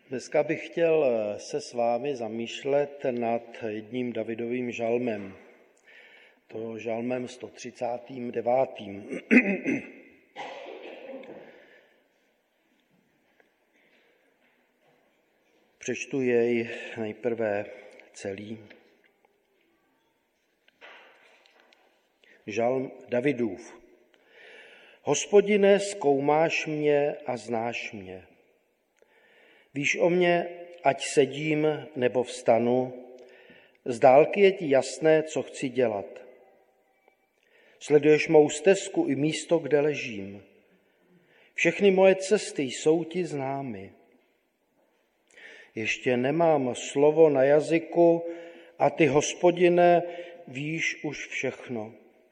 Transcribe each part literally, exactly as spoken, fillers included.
Dneska bych chtěl se s vámi zamýšlet nad jedním Davidovým žalmem. To žalmem sto třicátým devátým Přečtu jej nejprve celý. Žalm Davidův. Hospodine, zkoumáš mě a znáš mě. Víš o mě, ať sedím nebo vstanu, z dálky je ti jasné, co chci dělat. Sleduješ mou stezku i místo, kde ležím. Všechny moje cesty jsou ti známy. Ještě nemám slovo na jazyku a ty, Hospodine, víš už všechno.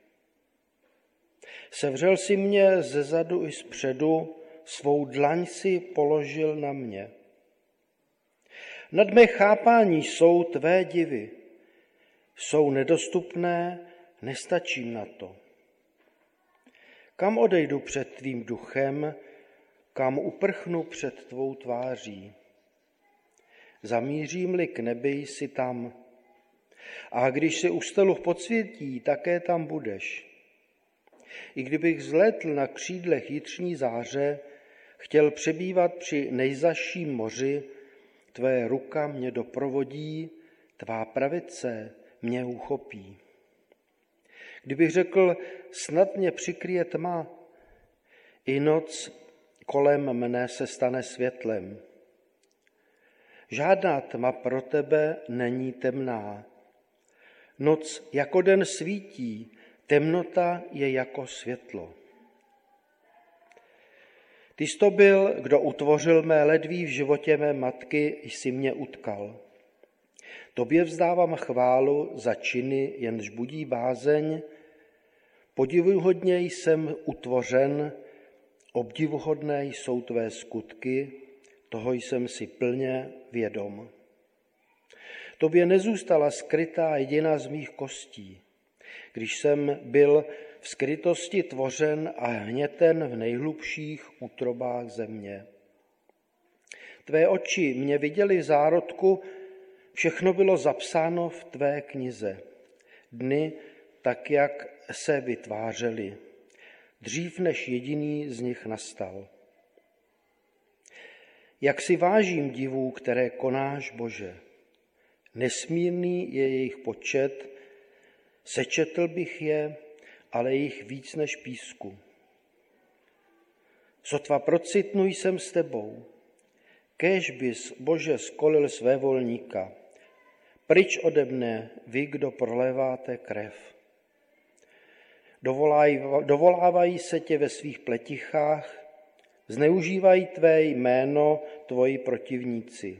Sevřel si mě zezadu i zpředu, svou dlaň si položil na mě. Nad mé chápání jsou tvé divy. Jsou nedostupné, nestačím na to. Kam odejdu před tvým duchem, kam uprchnu před tvou tváří? Zamířím-li k nebi, jsi tam. A když se u stelu podsvětí, také tam budeš. I kdybych vzlétl na křídlech jitřní záře, chtěl přebývat při nejzazším moři, tvé ruka mě doprovodí, tvá pravice mě uchopí. Kdybych řekl, snad mě přikryje tma, i noc kolem mne se stane světlem. Žádná tma pro tebe není temná. Noc jako den svítí, temnota je jako světlo. Ty jsi to byl, kdo utvořil mé ledví v životě mé matky, jsi mě utkal. Tobě vzdávám chválu za činy, jenž budí bázeň. Podivuhodně jsem utvořen, obdivuhodné jsou tvé skutky, toho jsem si plně vědom. Tobě nezůstala skrytá jediná z mých kostí, když jsem byl v skrytosti tvořen a hněten v nejhlubších útrobách země. Tvé oči mě viděly v zárodku, všechno bylo zapsáno v tvé knize. Dny tak, jak se vytvářely, dřív než jediný z nich nastal. Jak si vážím divů, které konáš, Bože. Nesmírný je jejich počet, sečetl bych je, ale jich víc než písku. Sotva procitnu jsem s tebou, kéž bys, Bože, skolil své volníka. Pryč ode mne, vy, kdo proléváte krev. Dovolávají se tě ve svých pletichách, zneužívají tvé jméno tvoji protivníci.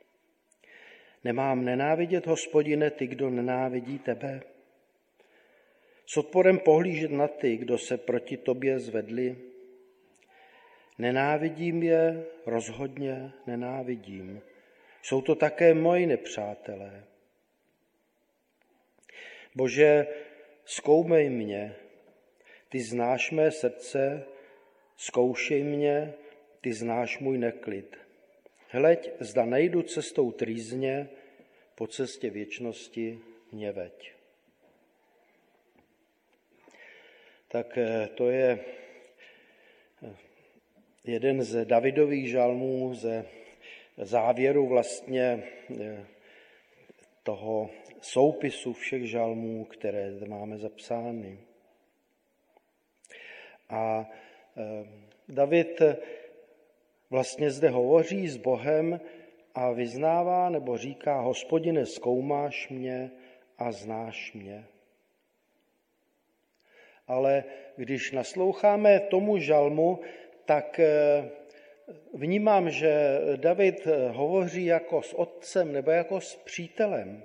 Nemám nenávidět, Hospodine, ty, kdo nenávidí tebe? S odporem pohlížet na ty, kdo se proti tobě zvedli? Nenávidím je, rozhodně nenávidím. Jsou to také moji nepřátelé. Bože, zkoumej mě, ty znáš mé srdce, zkoušej mě, ty znáš můj neklid. Hleď, zda nejdu cestou trýzně, po cestě věčnosti mě veď. Tak to je jeden z Davidových žalmů, ze závěru vlastně toho soupisu všech žalmů, které máme zapsány. A David vlastně zde hovoří s Bohem a vyznává nebo říká, Hospodine, zkoumáš mě a znáš mě. Ale když nasloucháme tomu žalmu, tak vnímám, že David hovoří jako s otcem nebo jako s přítelem.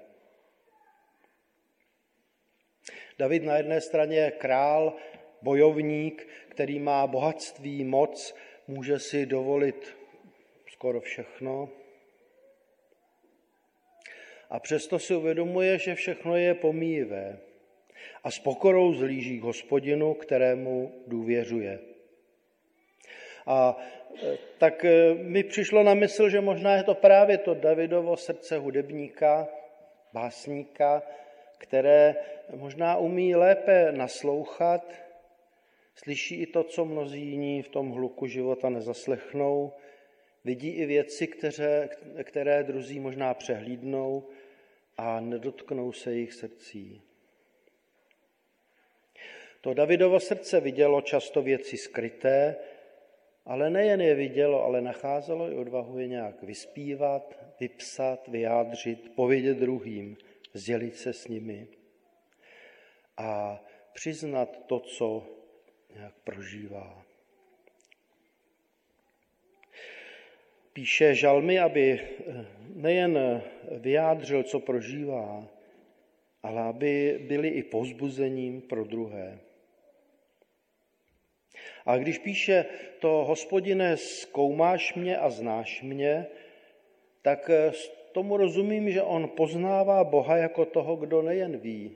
David na jedné straně je král, bojovník, který má bohatství, moc, může si dovolit skoro všechno. A přesto si uvědomuje, že všechno je pomíjivé. A s pokorou zlíží k Hospodinu, kterému důvěřuje. A tak mi přišlo na mysl, že možná je to právě to Davidovo srdce hudebníka, básníka, které možná umí lépe naslouchat, slyší i to, co mnozí jiní v tom hluku života nezaslechnou, vidí i věci, které, které druzí možná přehlídnou a nedotknou se jejich srdcí. To Davidovo srdce vidělo často věci skryté, ale nejen je vidělo, ale nacházelo i odvahu je nějak vyspívat, vypsat, vyjádřit, povědět druhým, sdělit se s nimi a přiznat to, co nějak prožívá. Píše žalmy, aby nejen vyjádřil, co prožívá, ale aby byli i povzbuzením pro druhé. A když píše to Hospodine, zkoumáš mě a znáš mě, tak tomu rozumím, že on poznává Boha jako toho, kdo nejen ví,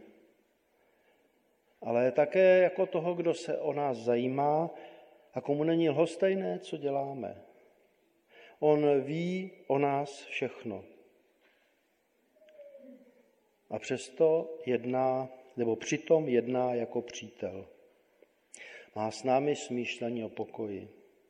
ale také jako toho, kdo se o nás zajímá a komu není lhostejné, co děláme. On ví o nás všechno. A přesto jedná, nebo přitom jedná jako přítel. Má s námi smýšlení o pokoji.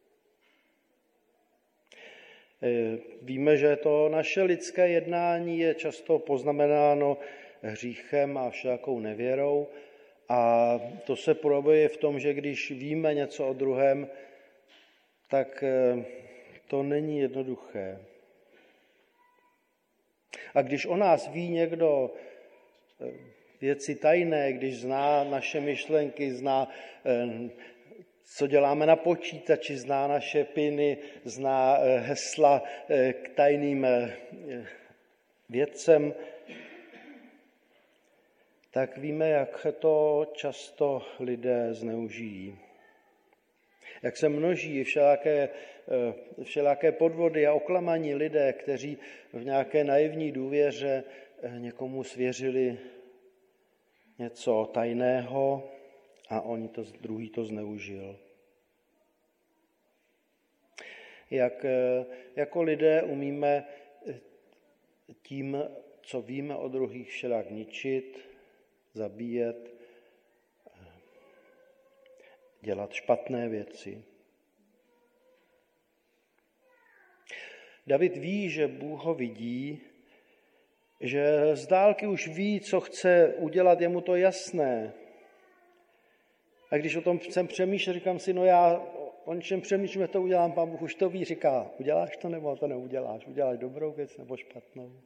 Víme, že to naše lidské jednání je často poznamenáno hříchem a všelakou nevěrou a to se projevuje v tom, že když víme něco o druhém, tak to není jednoduché. A když o nás ví někdo věci tajné, když zná naše myšlenky, zná, co děláme na počítači, zná naše piny, zná hesla k tajným věcem, tak víme, jak to často lidé zneužijí. Jak se množí všelaké, všelaké podvody a oklamaní lidé, kteří v nějaké naivní důvěře někomu svěřili něco tajného a oni to, druhý to zneužil. Jak jako lidé umíme tím, co víme o druhých, všelak ničit, zabíjet, dělat špatné věci. David ví, že Bůh ho vidí, že z dálky už ví, co chce udělat, je mu to jasné. A když o tom chcem přemýšlet, říkám si, no já o něčem přemýšlím, to udělám, Pán Bůh už to ví, říká, uděláš to nebo to neuděláš, uděláš dobrou věc nebo špatnou.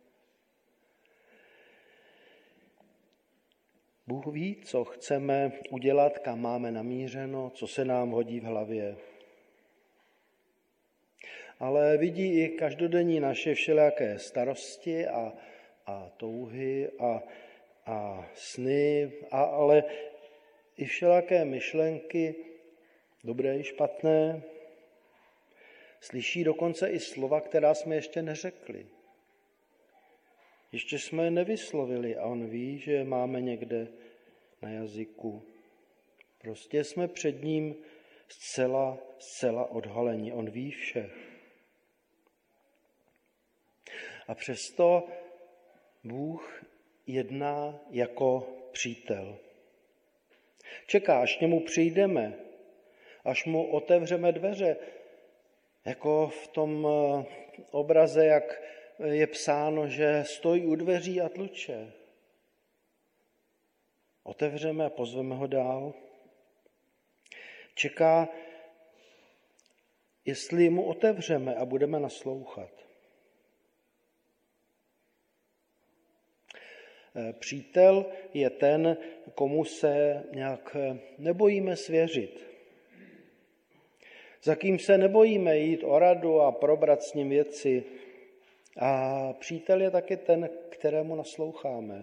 Bůh ví, co chceme udělat, kam máme namířeno, co se nám hodí v hlavě. Ale vidí i každodenní naše všelijaké starosti a, a touhy a, a sny, a, ale i všelijaké myšlenky, dobré i špatné. Slyší dokonce i slova, která jsme ještě neřekli. Ještě jsme je nevyslovili a on ví, že máme někde na jazyku. Prostě jsme před ním zcela, zcela odhaleni. On ví vše. A přesto Bůh jedná jako přítel. Čeká, až k němu přijdeme, až mu otevřeme dveře, jako v tom obraze, jak je psáno, že stojí u dveří a tluče. Otevřeme a pozveme ho dál. Čeká, jestli mu otevřeme a budeme naslouchat. Přítel je ten, komu se nějak nebojíme svěřit. Za kým se nebojíme jít o radu a probrat s ním věci. A přítel je taky ten, kterému nasloucháme.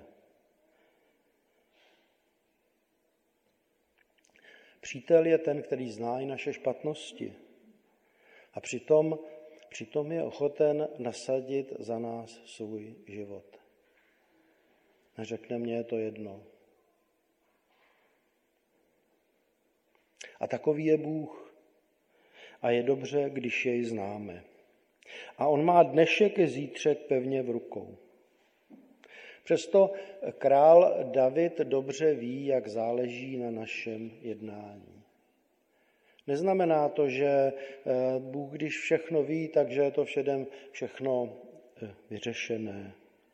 Přítel je ten, který zná i naše špatnosti. A přitom, přitom je ochoten nasadit za nás svůj život. Neřekne, mně je to jedno. A takový je Bůh. a je dobře, když jej známe. A on má dnešek i zítřek pevně v rukou. Přesto král David dobře ví, jak záleží na našem jednání. Neznamená to, že Bůh, když všechno ví, takže je to předem všechno vyřešené.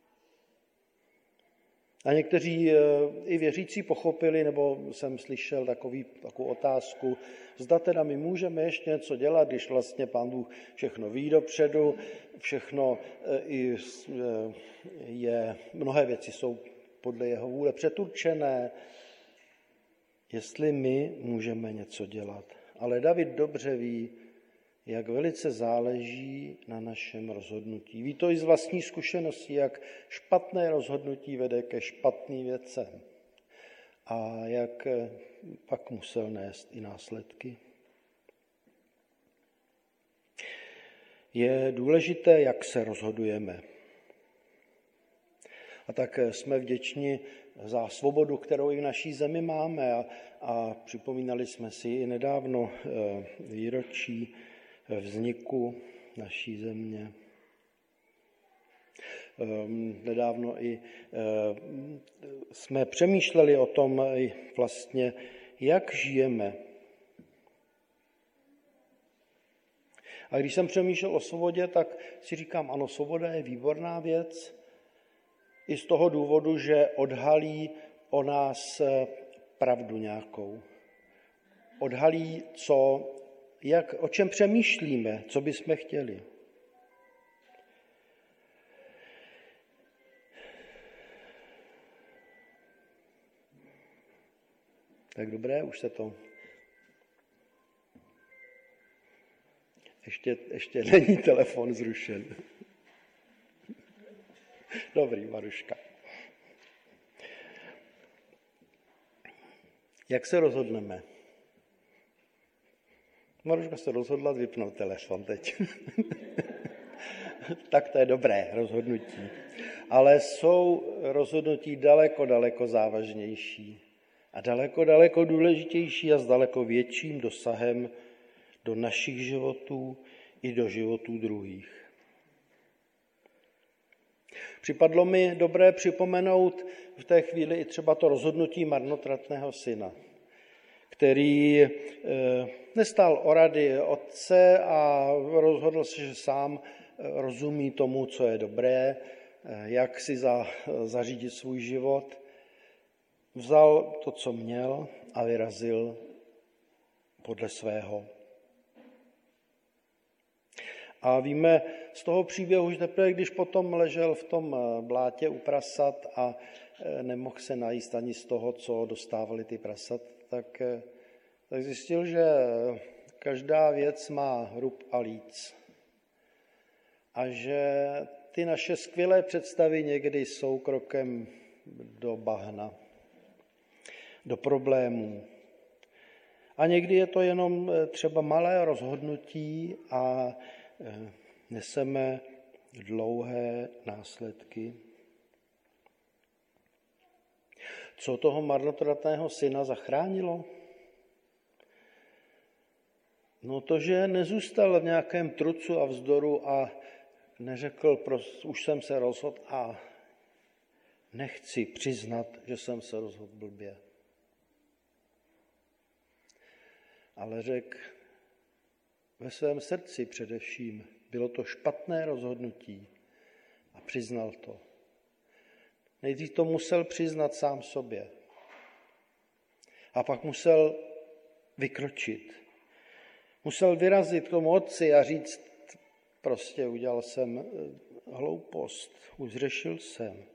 A někteří i věřící pochopili, nebo jsem slyšel takový, takovou otázku, zda teda my můžeme ještě něco dělat, když vlastně Pán Bůh všechno ví dopředu, všechno i je, mnohé věci jsou podle jeho vůle předurčené, jestli my můžeme něco dělat. Ale David dobře ví, jak velice záleží na našem rozhodnutí. Ví to i z vlastní zkušenosti, jak špatné rozhodnutí vede ke špatným věcem a jak pak musel nést i následky. Je důležité, jak se rozhodujeme. A tak jsme vděční za svobodu, kterou i v naší zemi máme a, a připomínali jsme si i nedávno výročí vzniku naší země. Nedávno i jsme přemýšleli o tom vlastně, jak žijeme. A když jsem přemýšlel o svobodě, tak si říkám, ano, svoboda je výborná věc, i z toho důvodu, že odhalí o nás pravdu nějakou. Odhalí, co, jak, o čem přemýšlíme, co bychom chtěli. Tak dobré, už se to... Ještě, ještě není telefon zrušen. Dobrý, Maruška. Jak se rozhodneme? Maruška se rozhodla vypnout telefon teď. Tak to je dobré rozhodnutí. Ale jsou rozhodnutí daleko, daleko závažnější a daleko, daleko důležitější a s daleko větším dosahem do našich životů i do životů druhých. Připadlo mi dobré připomenout v té chvíli i třeba to rozhodnutí marnotratného syna, který nestál o rady otce a rozhodl se, že sám rozumí tomu, co je dobré, jak si za, zařídit svůj život. Vzal to, co měl a vyrazil podle svého. A víme z toho příběhu, že teprve, když potom ležel v tom blátě u prasat a nemohl se najíst ani z toho, co dostávali ty prasat, tak, tak zjistil, že každá věc má hrub a líc. A že ty naše skvělé představy někdy jsou krokem do bahna, do problémů. A někdy je to jenom třeba malé rozhodnutí a neseme dlouhé následky. Co toho marnotratného syna zachránilo? No to, že nezůstal v nějakém trucu a vzdoru a neřekl, už jsem se rozhodl a nechci přiznat, že jsem se rozhodl blbě. Ale řekl, ve svém srdci především bylo to špatné rozhodnutí a přiznal to. Nejdřív to musel přiznat sám sobě. A pak musel vykročit. Musel vyrazit k tomu otci a říct, prostě udělal jsem hloupost, uzřešil jsem.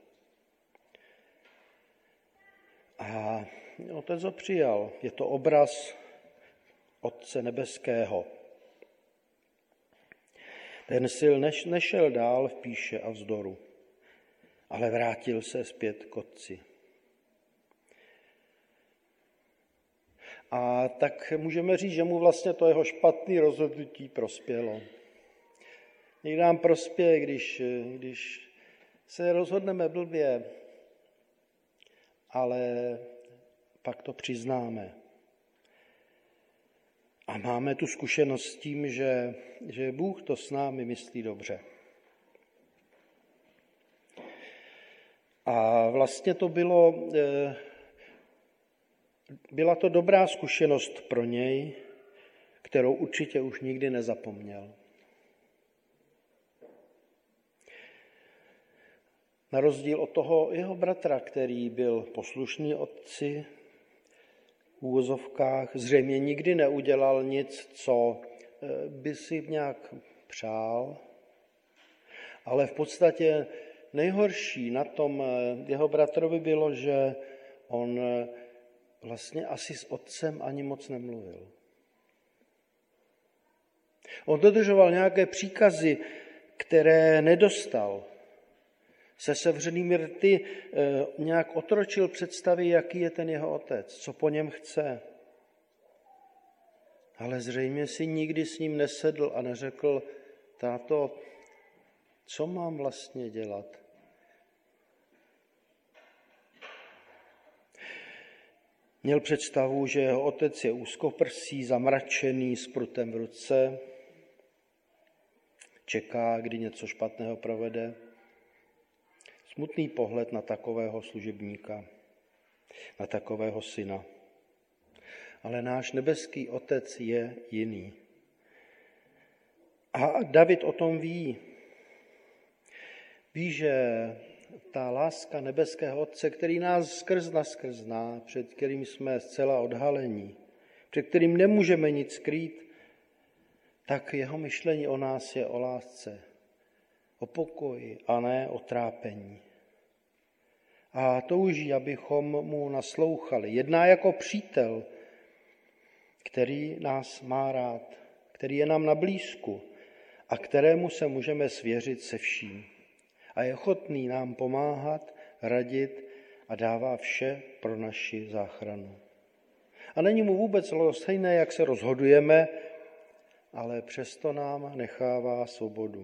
A otec ho přijal. Je to obraz Otce nebeského. Ten sil neš, nešel dál v píše a vzdoru, ale vrátil se zpět k otci. A tak můžeme říct, že mu vlastně to jeho špatné rozhodnutí prospělo. Někdy nám prospěje, když, když se rozhodneme blbě, ale pak to přiznáme. A máme tu zkušenost s tím, že, že Bůh to s námi myslí dobře. A vlastně to bylo, byla to dobrá zkušenost pro něj, kterou určitě už nikdy nezapomněl. Na rozdíl od toho jeho bratra, který byl poslušný otci, v úvozovkách, zřejmě nikdy neudělal nic, co by si nějak přál, ale v podstatě nejhorší na tom jeho bratrovi bylo, že on vlastně asi s otcem ani moc nemluvil. On dodržoval nějaké příkazy, které nedostal. Se sevřenými rty nějak otročil představy, jaký je ten jeho otec, co po něm chce. Ale zřejmě si nikdy s ním nesedl a neřekl: táto, co mám vlastně dělat? Měl představu, že jeho otec je úzkoprsý, zamračený, s prutem v ruce, čeká, kdy něco špatného provede. Smutný pohled na takového služebníka, na takového syna. Ale náš nebeský otec je jiný. A David o tom ví. Ví, že ta láska nebeského otce, který nás skrz naskrz zná, před kterým jsme zcela odhalení, před kterým nemůžeme nic skrýt, tak jeho myšlení o nás je o lásce, o pokoji a ne o trápení. A touží, abychom mu naslouchali. Jedná jako přítel, který nás má rád, který je nám na blízku a kterému se můžeme svěřit se vším. A je ochotný nám pomáhat, radit a dává vše pro naši záchranu. A není mu vůbec lhostejné, jak se rozhodujeme, ale přesto nám nechává svobodu.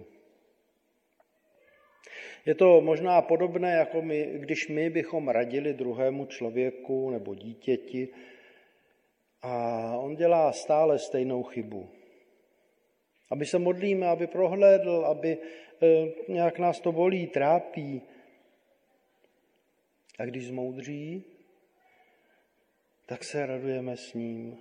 Je to možná podobné, jako my, když my bychom radili druhému člověku nebo dítěti a on dělá stále stejnou chybu. Aby se modlíme, aby prohlédl, aby e, nějak nás to bolí, trápí. A když zmoudří, tak se radujeme s ním.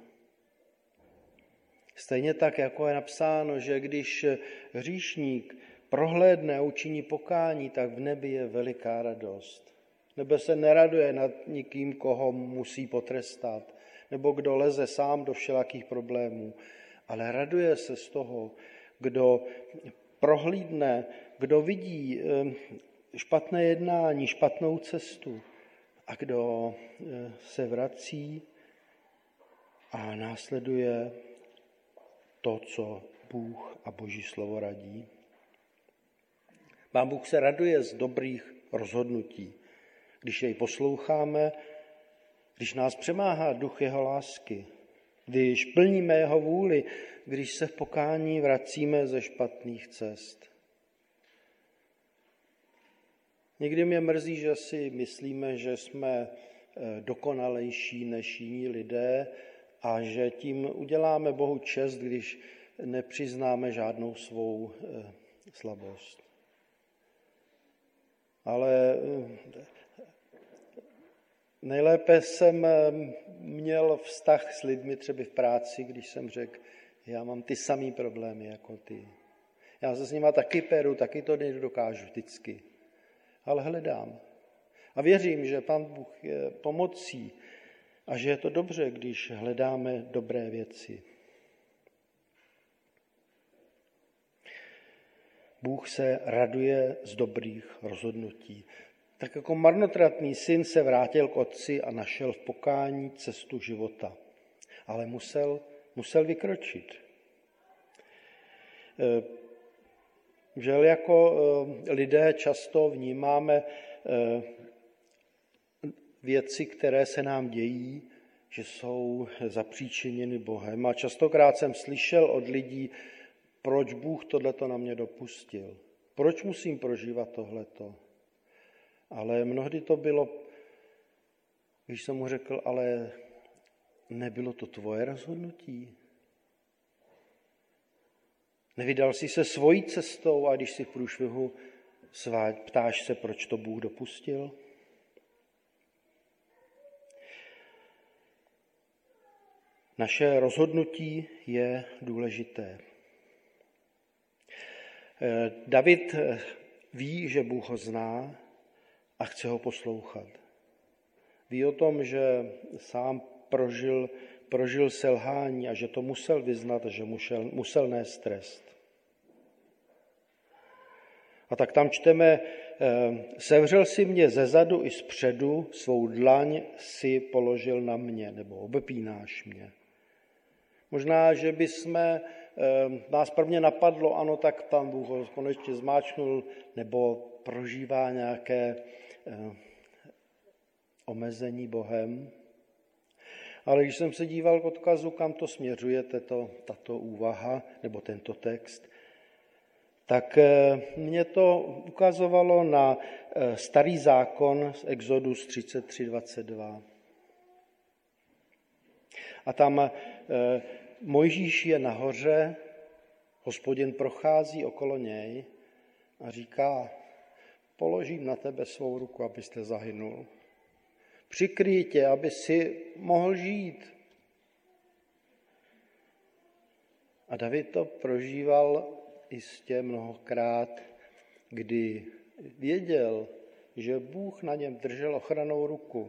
Stejně tak, jako je napsáno, že když hříšník prohlédne a učiní pokání, tak v nebi je veliká radost. Nebe se neraduje nad nikým, koho musí potrestat, nebo kdo leze sám do všelakých problémů, ale raduje se z toho, kdo prohlídne, kdo vidí špatné jednání, špatnou cestu a kdo se vrací a následuje to, co Bůh a Boží slovo radí. Pán Bůh se raduje z dobrých rozhodnutí, když jej posloucháme, když nás přemáhá duch jeho lásky, když plníme jeho vůli, když se v pokání vracíme ze špatných cest. Někdy mě mrzí, že si myslíme, že jsme dokonalejší než jiní lidé a že tím uděláme Bohu čest, když nepřiznáme žádnou svou slabost. Ale nejlépe jsem měl vztah s lidmi třeba v práci, když jsem řekl, já mám ty samý problémy jako ty. Já se s nima taky peru, taky to nedokážu vždycky. Ale hledám. A věřím, že Pán Bůh je pomocí a že je to dobře, když hledáme dobré věci. Bůh se raduje z dobrých rozhodnutí. Tak jako marnotratný syn se vrátil k otci a našel v pokání cestu života. Ale musel, musel vykročit. Žel jako lidé často vnímáme věci, které se nám dějí, že jsou zapříčiněny Bohem. A častokrát jsem slyšel od lidí, proč Bůh tohleto na mě dopustil. Proč musím prožívat tohleto? Ale mnohdy to bylo, když jsem mu řekl, ale nebylo to tvoje rozhodnutí. Nevydal jsi se svojí cestou a když si v průšvihu svá, ptáš se, proč to Bůh dopustil? Naše rozhodnutí je důležité. David ví, že Bůh ho zná a chce ho poslouchat. Ví o tom, že sám prožil, prožil selhání a že to musel vyznat, že musel, musel nést trest. A tak tam čteme, sevřel si mě zezadu i zpředu, svou dlaň si položil na mě, nebo obepínáš mě. Možná, že by jsme, nás prvně napadlo, ano, tak tam Bůh ho konečně zmáčknul, nebo prožívá nějaké omezení Bohem. Ale když jsem se díval k odkazu, kam to směřuje tato, tato úvaha, nebo tento text, tak mě to ukazovalo na starý zákon z Exodus třicet tři dvacet dva. A tam Mojžíš je nahoře, Hospodin prochází okolo něj a říká, položím na tebe svou ruku, abyste zahynul. Přikryj tě, aby si mohl žít. A David to prožíval jistě mnohokrát, kdy věděl, že Bůh na něm držel ochrannou ruku,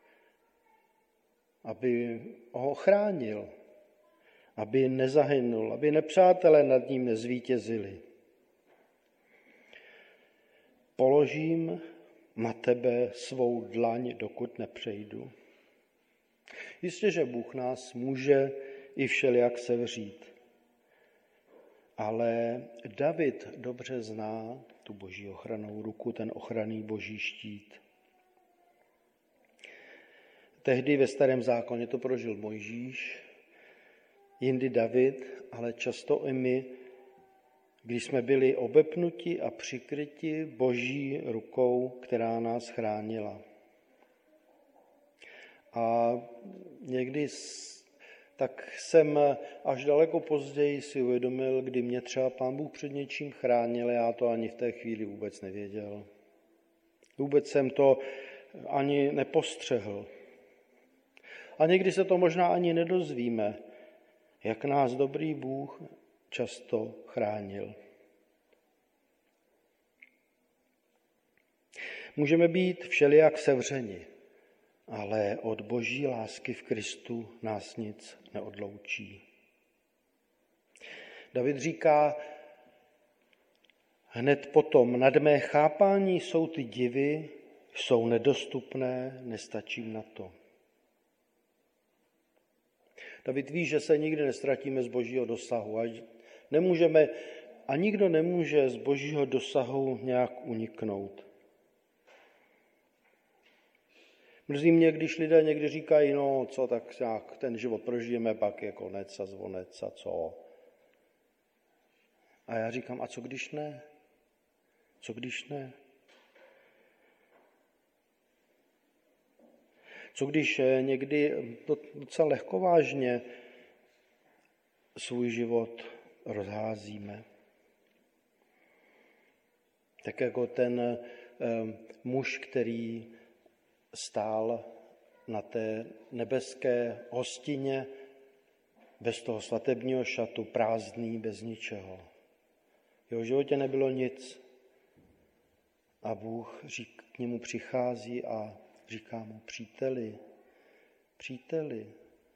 aby ho chránil, aby nezahynul, aby nepřátelé nad ním nezvítězili. Položím na tebe svou dlaň, dokud nepřejdu. Jistě, že Bůh nás může i všelijak sevřít, ale David dobře zná tu boží ochrannou ruku, ten ochranný boží štít. Tehdy ve Starém zákoně to prožil Mojžíš, jindy David, ale často i my, když jsme byli obepnuti a přikryti boží rukou, která nás chránila. A někdy tak jsem až daleko později si uvědomil, kdy mě třeba Pán Bůh před něčím chránil, já to ani v té chvíli vůbec nevěděl. Vůbec jsem to ani nepostřehl. A někdy se to možná ani nedozvíme, jak nás dobrý Bůh často chránil. Můžeme být všelijak sevřeni, ale od boží lásky v Kristu nás nic neodloučí. David říká hned potom, nad mé chápání jsou ty divy, jsou nedostupné, nestačím na to. David ví, že se nikdy nestratíme z božího dosahu a nemůžeme, a nikdo nemůže z božího dosahu nějak uniknout. Mrzí mě, když lidé někdy říkají, no co, tak nějak ten život prožijeme, pak je konec a zvonec a co. A já říkám, a co když ne? Co když ne? Co když někdy docela lehkovážně svůj život rozházíme? Tak jako ten muž, který stál na té nebeské hostině bez toho svatebního šatu, prázdný, bez ničeho. V jeho životě nebylo nic. A Bůh k němu přichází a říká mu, příteli, příteli.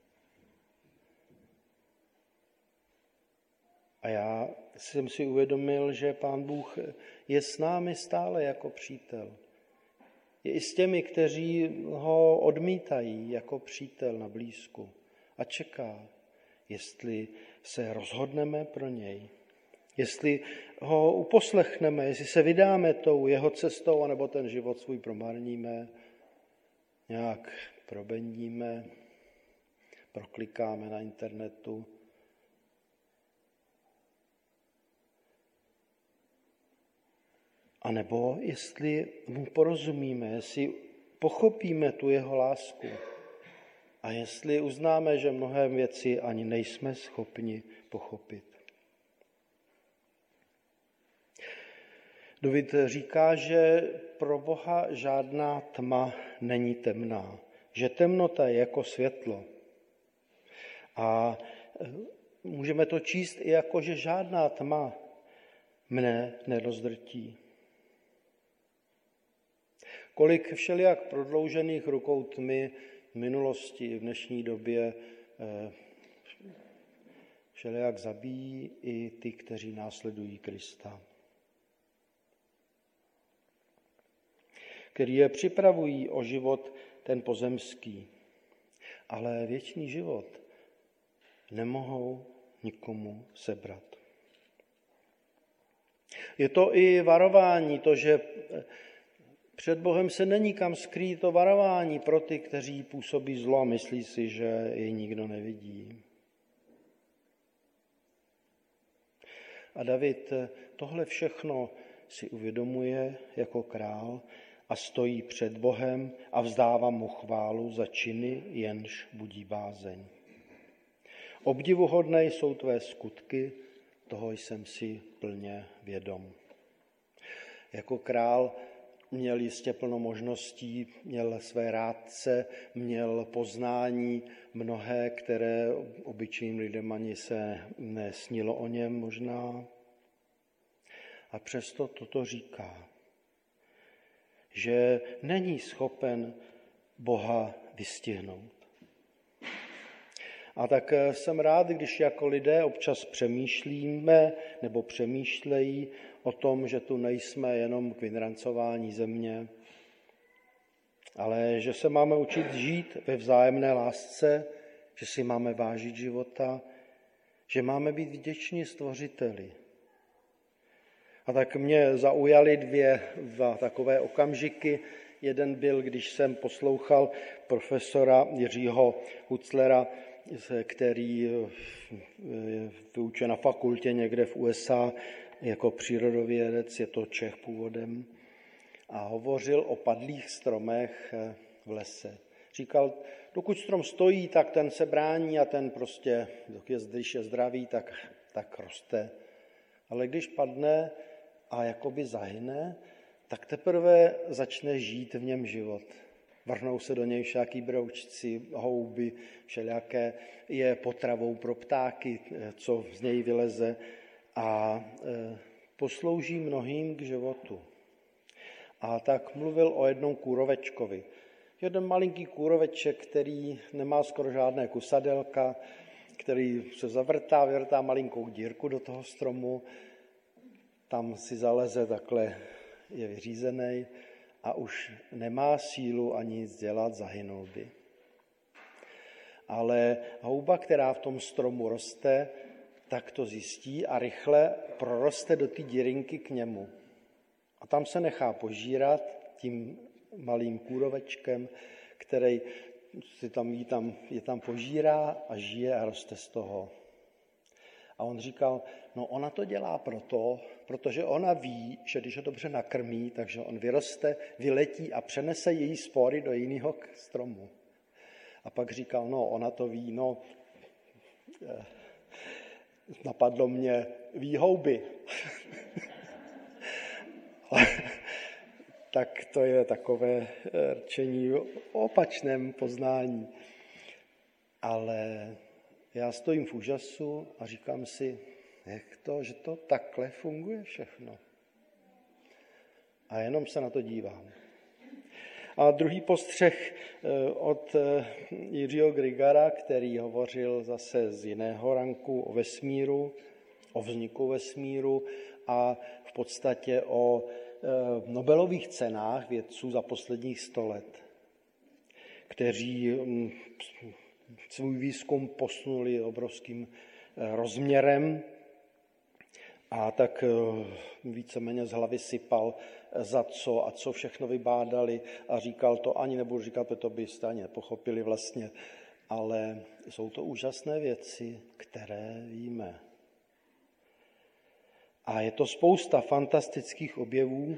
A já jsem si uvědomil, že Pán Bůh je s námi stále jako přítel. Je i s těmi, kteří ho odmítají jako přítel na blízku. A čeká, jestli se rozhodneme pro něj. Jestli ho uposlechneme, jestli se vydáme tou jeho cestou, anebo ten život svůj promarníme, nějak probendíme, proklikáme na internetu. A nebo jestli mu porozumíme, jestli pochopíme tu jeho lásku a jestli uznáme, že mnohé věci ani nejsme schopni pochopit. David říká, že pro Boha žádná tma není temná, že temnota je jako světlo. A můžeme to číst i jako, že žádná tma mne nerozdrtí. Kolik všelijak prodloužených rukou tmy v minulosti i v dnešní době všelijak zabíjí i ty, kteří následují Krista. Který je připravují o život ten pozemský, ale věčný život nemohou nikomu sebrat. Je to i varování, to, že před Bohem se není kam skrýt, to varování pro ty, kteří působí zlo a myslí si, že jej nikdo nevidí. A David tohle všechno si uvědomuje jako král a stojí před Bohem a vzdává mu chválu za činy, jenž budí bázeň. Obdivuhodné jsou tvé skutky, toho jsem si plně vědom. Jako král měl jistě plno možností, měl své rádce, měl poznání mnohé, které obyčejným lidem ani se nesnilo o něm možná. A přesto toto říká, že není schopen Boha vystihnout. A tak jsem rád, když jako lidé občas přemýšlíme nebo přemýšlejí o tom, že tu nejsme jenom k vydrancování země, ale že se máme učit žít ve vzájemné lásce, že si máme vážit života, že máme být vděční Stvořiteli. A tak mě zaujaly dvě dva takové okamžiky. Jeden byl, když jsem poslouchal profesora Jiřího Huclera, který vyučuje na fakultě někde v U S A jako přírodovědec, je to Čech původem, a hovořil o padlých stromech v lese. Říkal, dokud strom stojí, tak ten se brání a ten prostě, když je zdravý, tak, tak roste. Ale když padne a jakoby zahyne, tak teprve začne žít v něm život. Vrhnou se do něj všaký broučci, houby, všelijaké, je potravou pro ptáky, co z něj vyleze, a poslouží mnohým k životu. A tak mluvil o jednom kůrovečkovi. Jeden malinký kůroveček, který nemá skoro žádné kusadelka, který se zavrtá, vyvrtá malinkou dírku do toho stromu, tam si zaleze, takhle je vyřízený a už nemá sílu ani nic dělat, zahynul by. Ale houba, která v tom stromu roste, tak to zjistí a rychle proroste do té dírinky k němu. A tam se nechá požírat tím malým kůrovečkem, který si tam, je, tam, je tam požírá a žije a roste z toho. A on říkal, no ona to dělá proto, protože ona ví, že když ho dobře nakrmí, takže on vyroste, vyletí a přenese její spory do jiného stromu. A pak říkal, no ona to ví, no napadlo mě, ví houby. Tak to je takové rčení o opačném poznání. Ale já stojím v úžasu a říkám si, jak to, že to takhle funguje všechno. A jenom se na to dívám. A druhý postřeh od Jiřího Grigara, který hovořil zase z jiného ranku o vesmíru, o vzniku vesmíru a v podstatě o Nobelových cenách vědců za posledních sto let, kteří svůj výzkum posunuli obrovským rozměrem a tak víceméně z hlavy sypal, za co a co všechno vybádali a říkal to, ani nebudu říkat, to byste ani nepochopili vlastně, ale jsou to úžasné věci, které víme. A je to spousta fantastických objevů.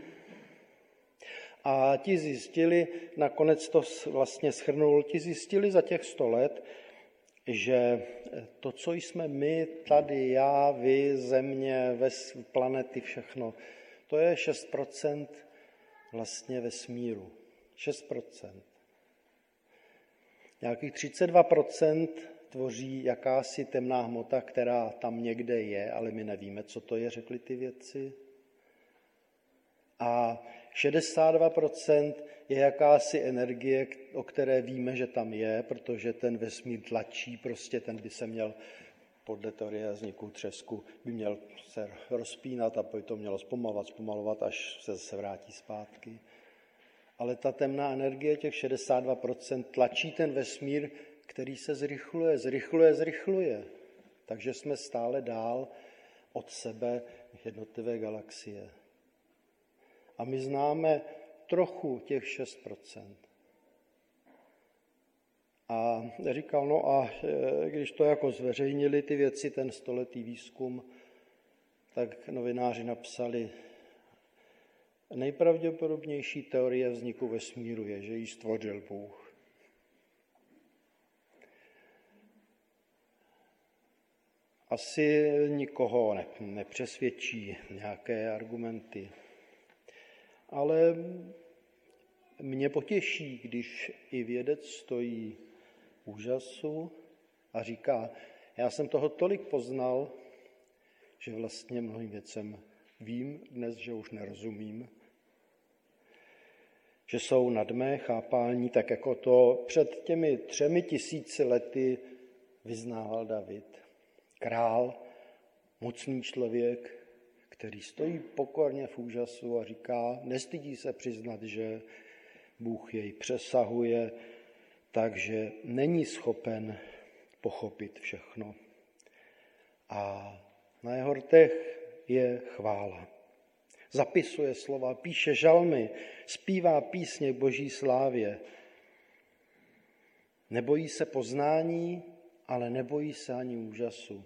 A ti zjistili, nakonec to vlastně shrnul, ti zjistili za těch sto let, že to, co jsme my tady, já, vy, země, ves, planety, všechno, to je šest procent vlastně vesmíru. šest procent. Nějakých třicet dva procent tvoří jakási temná hmota, která tam někde je, ale my nevíme, co to je, řekli ty vědci. A šedesát dva procent je jakási energie, o které víme, že tam je, protože ten vesmír tlačí, prostě ten by se měl, podle teorie vzniku třesku, by měl se rozpínat a by to mělo zpomalovat, zpomalovat, až se zase vrátí zpátky. Ale ta temná energie, těch šedesát dva procent, tlačí ten vesmír, který se zrychluje, zrychluje, zrychluje. Takže jsme stále dál od sebe jednotlivé galaxie. A my známe trochu těch šest procent. A říkal, no a když to jako zveřejnili ty věci, ten stoletý výzkum, tak novináři napsali, nejpravděpodobnější teorie vzniku vesmíru je, že ji stvořil Bůh. Asi nikoho ne, nepřesvědčí nějaké argumenty, ale mě potěší, když i vědec stojí úžasu a říká, já jsem toho tolik poznal, že vlastně mnohým věcem vím dnes, že už nerozumím, že jsou nad mé chápání, tak jako to před těmi třemi tisíci lety vyznával David. Král, mocný člověk, který stojí pokorně v úžasu a říká, nestydí se přiznat, že Bůh jej přesahuje, takže není schopen pochopit všechno. A na jeho rtech je chvála. Zapisuje slova, píše žalmy, zpívá písně k boží slávě. Nebojí se poznání, ale nebojí se ani úžasu.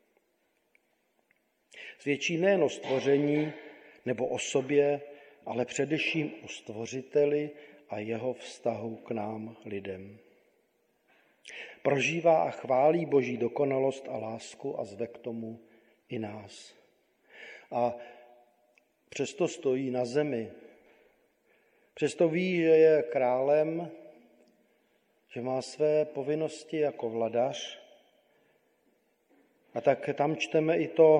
Svědčí nejen o stvoření nebo o sobě, ale především o stvořiteli a jeho vztahu k nám lidem. Prožívá a chválí boží dokonalost a lásku a zve k tomu i nás. A přesto stojí na zemi. Přesto ví, že je králem, že má své povinnosti jako vladař. A tak tam čteme i to,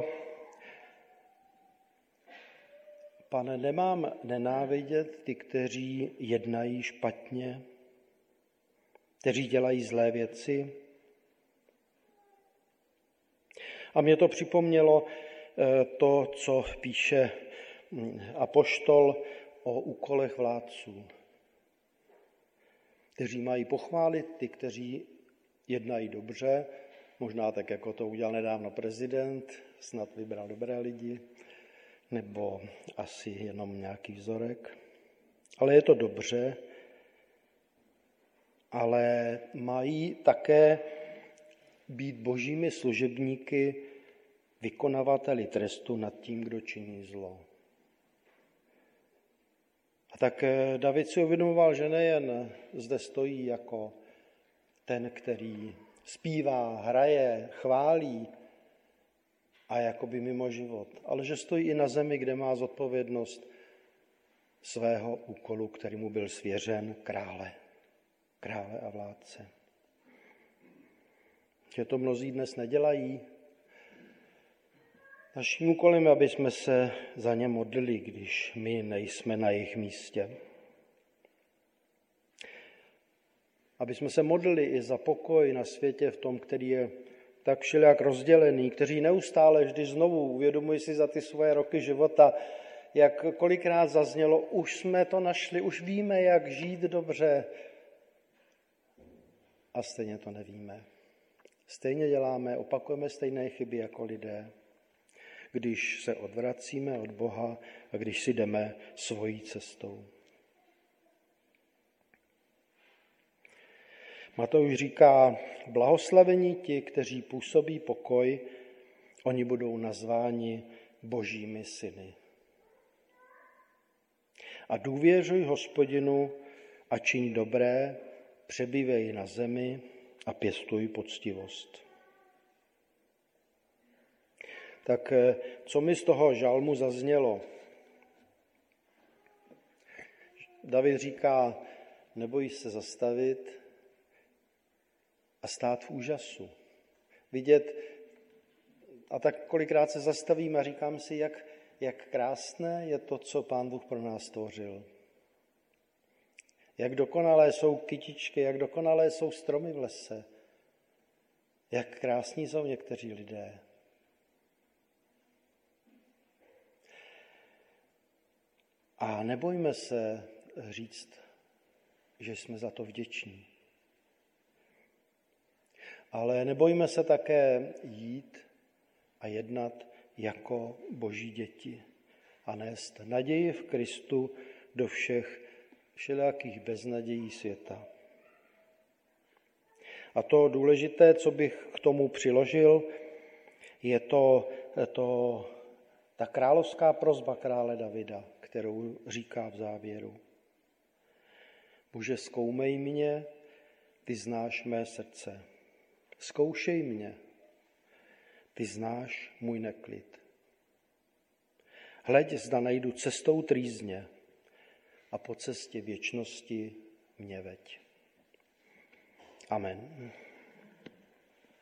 Pane, nemám nenávidět ty, kteří jednají špatně, kteří dělají zlé věci. A mě to připomnělo to, co píše apoštol o úkolech vládců, kteří mají pochválit ty, kteří jednají dobře, možná tak, jako to udělal nedávno prezident, snad vybral dobré lidi, nebo asi jenom nějaký vzorek. Ale je to dobře, ale mají také být božími služebníky, vykonavateli trestu nad tím, kdo činí zlo. A tak David si uvědomoval, že nejen zde stojí jako ten, který zpívá, hraje, chválí a jakoby mimo život, ale že stojí i na zemi, kde má zodpovědnost svého úkolu, který mu byl svěřen, krále, krále a vládce. Že to mnozí dnes nedělají. Naším úkolem je, aby jsme se za ně modlili, když my nejsme na jejich místě. Aby jsme se modlili i za pokoj na světě v tom, který je tak všelijak rozdělený, kteří neustále vždy znovu uvědomují si za ty svoje roky života, jak kolikrát zaznělo, už jsme to našli, už víme, jak žít dobře a stejně to nevíme. Stejně děláme, opakujeme stejné chyby jako lidé, když se odvracíme od Boha a když si jdeme svojí cestou. Matouš říká, blahoslavení ti, kteří působí pokoj, oni budou nazváni božími syny. A důvěřuj Hospodinu a čiň dobré, přebývej na zemi a pěstuj poctivost. Tak co mi z toho žalmu zaznělo? David říká, nebojí se zastavit a stát v úžasu. Vidět, a tak kolikrát se zastavím a říkám si, jak, jak krásné je to, co Pán Bůh pro nás stvořil. Jak dokonalé jsou kytičky, jak dokonalé jsou stromy v lese. Jak krásní jsou někteří lidé. A nebojme se říct, že jsme za to vděční. Ale nebojme se také jít a jednat jako Boží děti a nést naději v Kristu do všech všelijakých beznadějí světa. A to důležité, co bych k tomu přiložil, je to, to ta královská prosba krále Davida, kterou říká v závěru. Bože, zkoumej mě, ty znáš mé srdce. Zkoušej mě, ty znáš můj neklid. Hleď, zda najdu cestou trýzně a po cestě věčnosti mě veď. Amen.